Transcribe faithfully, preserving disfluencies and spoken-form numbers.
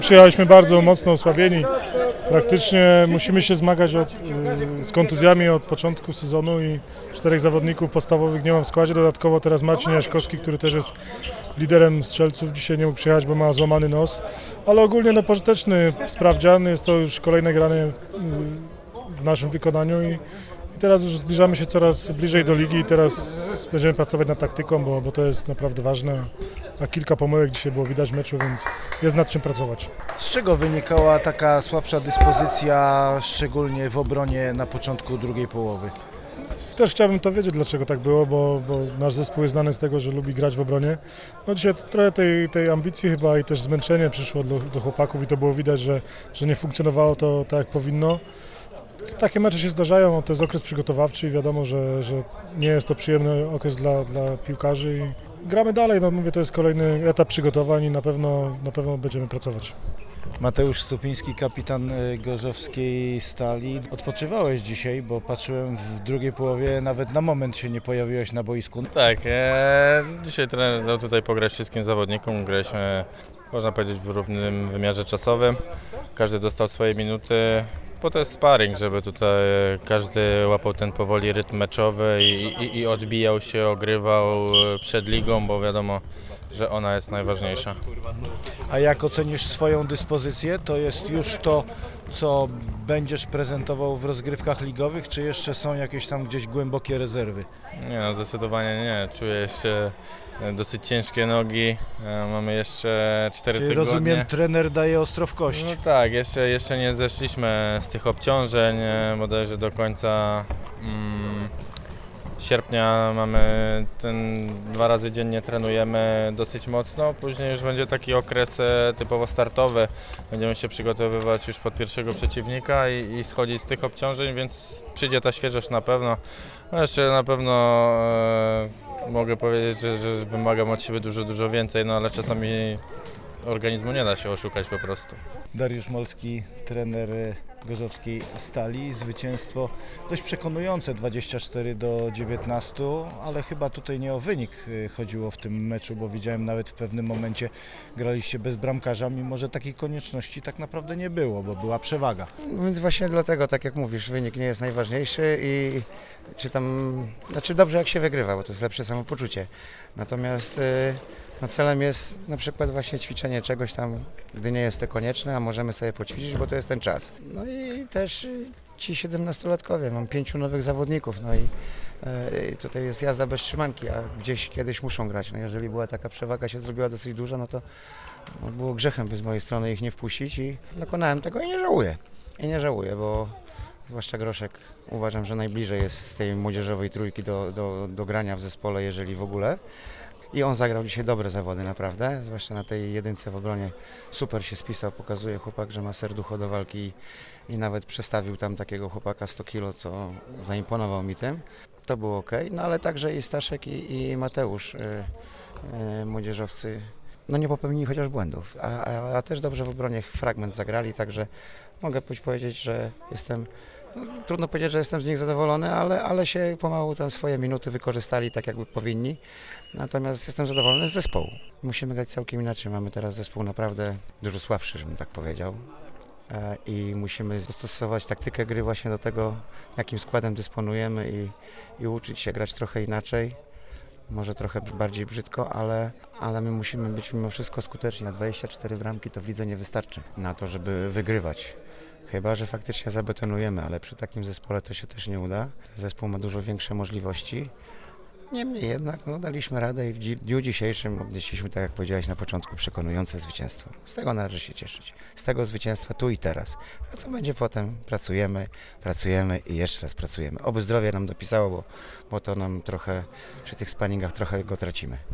Przyjechaliśmy bardzo mocno osłabieni. Praktycznie musimy się zmagać od, z kontuzjami od początku sezonu i czterech zawodników podstawowych nie ma w składzie. Dodatkowo teraz Marcin Jaśkowski, który też jest liderem strzelców, dzisiaj nie mógł przyjechać, bo ma złamany nos. Ale ogólnie no, pożyteczny, sprawdziany, jest to już kolejne granie w naszym wykonaniu i teraz już zbliżamy się coraz bliżej do ligi i teraz będziemy pracować nad taktyką, bo, bo to jest naprawdę ważne. A kilka pomyłek dzisiaj było widać w meczu, więc jest nad czym pracować. Z czego wynikała taka słabsza dyspozycja, szczególnie w obronie na początku drugiej połowy? Też chciałbym to wiedzieć, dlaczego tak było, bo, bo nasz zespół jest znany z tego, że lubi grać w obronie. No dzisiaj trochę tej, tej ambicji chyba i też zmęczenie przyszło do, do chłopaków i to było widać, że, że nie funkcjonowało to tak jak powinno. Takie mecze się zdarzają, to jest okres przygotowawczy i wiadomo, że, że nie jest to przyjemny okres dla, dla piłkarzy. I gramy dalej, no mówię, to jest kolejny etap przygotowań i na pewno, na pewno będziemy pracować. Mateusz Stupiński, kapitan gorzowskiej Stali. Odpoczywałeś dzisiaj, bo patrzyłem w drugiej połowie, nawet na moment się nie pojawiłeś na boisku. Tak, e, dzisiaj trener dał tutaj pograć wszystkim zawodnikom. Graliśmy, można powiedzieć, w równym wymiarze czasowym. Każdy dostał swoje minuty. Bo to jest sparring, żeby tutaj każdy łapał ten powoli rytm meczowy i, i, i odbijał się, ogrywał przed ligą, bo wiadomo, że ona jest najważniejsza. A jak ocenisz swoją dyspozycję? To jest już to, co będziesz prezentował w rozgrywkach ligowych, czy jeszcze są jakieś tam gdzieś głębokie rezerwy? Nie no, zdecydowanie nie. Czuję jeszcze dosyć ciężkie nogi. Mamy jeszcze cztery Czyli tygodnie. rozumiem, trener daje ostro w kość. No tak, jeszcze, jeszcze nie zeszliśmy z tych obciążeń, bodajże do końca mm, sierpnia mamy ten dwa razy dziennie trenujemy dosyć mocno, później już będzie taki okres typowo startowy. Będziemy się przygotowywać już pod pierwszego przeciwnika i, i schodzić z tych obciążeń, więc przyjdzie ta świeżość na pewno. No jeszcze na pewno e, mogę powiedzieć, że, że wymagam od siebie dużo, dużo więcej, no ale czasami organizmu nie da się oszukać po prostu. Dariusz Molski, trener gorzowskiej Stali. Zwycięstwo dość przekonujące, dwadzieścia cztery do dziewiętnastu, ale chyba tutaj nie o wynik chodziło w tym meczu, bo widziałem nawet w pewnym momencie graliście bez bramkarza, mimo że takiej konieczności tak naprawdę nie było, bo była przewaga. No więc właśnie dlatego, tak jak mówisz, wynik nie jest najważniejszy i czy tam, znaczy dobrze jak się wygrywa, bo to jest lepsze samopoczucie. Natomiast yy, no celem jest na przykład właśnie ćwiczenie czegoś tam, gdy nie jest to konieczne, a możemy sobie poćwiczyć, bo to jest ten czas. No i też ci siedemnastolatkowie, mam pięciu nowych zawodników, no i yy, tutaj jest jazda bez trzymanki, a gdzieś kiedyś muszą grać. No jeżeli była taka przewaga, się zrobiła dosyć duża, no to no, było grzechem by z mojej strony ich nie wpuścić i dokonałem tego i nie żałuję. I nie żałuję, bo zwłaszcza Groszek uważam, że najbliżej jest z tej młodzieżowej trójki do, do, do grania w zespole, jeżeli w ogóle. I on zagrał dzisiaj dobre zawody naprawdę, zwłaszcza na tej jedynce w obronie. Super się spisał, pokazuje chłopak, że ma serducho do walki i, i nawet przestawił tam takiego chłopaka sto kilo, co zaimponował mi tym. To było ok, no ale także i Staszek i, i Mateusz, yy, yy, młodzieżowcy, no nie popełnili chociaż błędów, a, a, a też dobrze w obronie fragment zagrali, także mogę powiedzieć, że jestem, no, trudno powiedzieć, że jestem z nich zadowolony, ale, ale się pomału tam swoje minuty wykorzystali tak, jakby powinni. Natomiast jestem zadowolony z zespołu. Musimy grać całkiem inaczej. Mamy teraz zespół naprawdę dużo słabszy, żebym tak powiedział. I musimy dostosować taktykę gry właśnie do tego, jakim składem dysponujemy i, i uczyć się grać trochę inaczej. Może trochę bardziej brzydko, ale, ale my musimy być mimo wszystko skuteczni. A dwadzieścia cztery bramki to w lidze nie wystarczy na to, żeby wygrywać. Chyba że faktycznie zabetonujemy, ale przy takim zespole to się też nie uda. Zespół ma dużo większe możliwości. Niemniej jednak no, daliśmy radę i w dniu dzisiejszym odnieśliśmy, tak jak powiedziałeś na początku, przekonujące zwycięstwo. Z tego należy się cieszyć. Z tego zwycięstwa tu i teraz. A co będzie potem? Pracujemy, pracujemy i jeszcze raz pracujemy. Oby zdrowie nam dopisało, bo, bo to nam trochę przy tych sparingach trochę go tracimy.